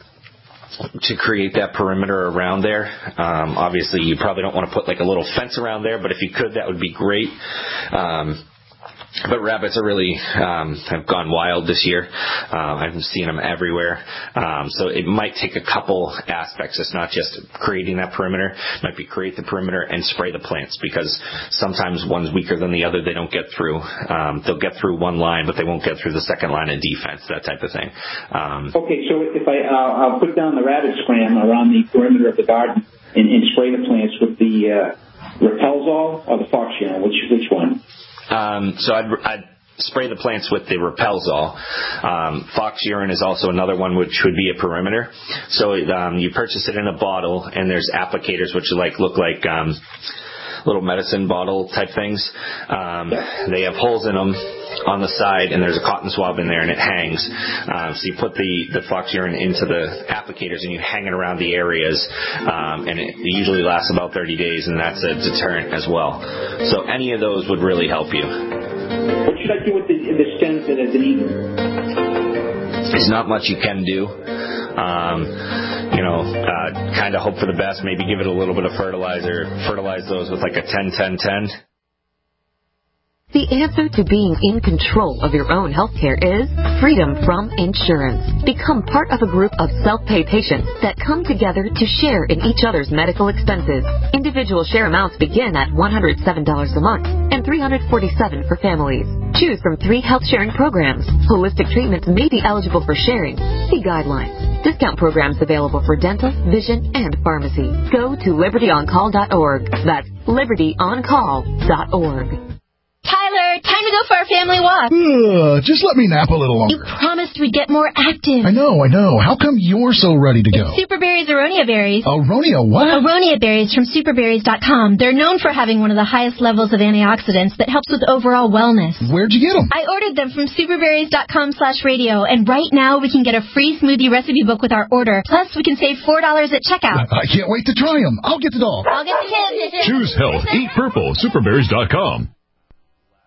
to create that perimeter around there. Um, obviously, you probably don't want to put like a little fence around there, but if you could, that would be great. Um, But rabbits are really um, have gone wild this year. Um, I've seen them everywhere. Um, so it might take a couple aspects. It's not just creating that perimeter. It might be create the perimeter and spray the plants because sometimes one's weaker than the other. They don't get through. Um, they'll get through one line, but they won't get through the second line of defense, that type of thing. Um, okay, so if I, uh, I'll put down the rabbit scram around the perimeter of the garden and, and spray the plants with the uh, Repelzol or the fox urine, which, which one? Um, so I'd, I'd spray the plants with the Repelzol. Um, fox urine is also another one which would be a perimeter. So um, you purchase it in a bottle, and there's applicators which like look like um, little medicine bottle type things. Um, they have holes in them on the side, and there's a cotton swab in there, and it hangs. Um, so you put the, the fox urine into the applicators, and you hang it around the areas, um, and it usually lasts about thirty days, and that's a deterrent as well. So any of those would really help you. What should I do with the, the stems that have been eaten? There's not much you can do. Um, you know, uh, kind of hope for the best. Maybe give it a little bit of fertilizer. Fertilize those with like a ten ten ten. The answer to being in control of your own healthcare is freedom from insurance. Become part of a group of self-pay patients that come together to share in each other's medical expenses. Individual share amounts begin at one hundred seven dollars a month and three hundred forty-seven dollars for families. Choose from three health sharing programs. Holistic treatments may be eligible for sharing. See guidelines. Discount programs available for dental, vision, and pharmacy. Go to liberty on call dot org. That's liberty on call dot org. Tyler, time to go for our family walk. Uh, just let me nap a little longer. You promised we'd get more active. I know, I know. How come you're so ready to go? It's Superberry's Aronia Berries. Aronia what? Aronia Berries from superberries dot com. They're known for having one of the highest levels of antioxidants that helps with overall wellness. Where'd you get them? I ordered them from superberries dot com slash radio, and right now we can get a free smoothie recipe book with our order. Plus, we can save four dollars at checkout. I can't wait to try them. I'll get the dog. I'll get the kids. Choose health. Eat purple. superberries dot com.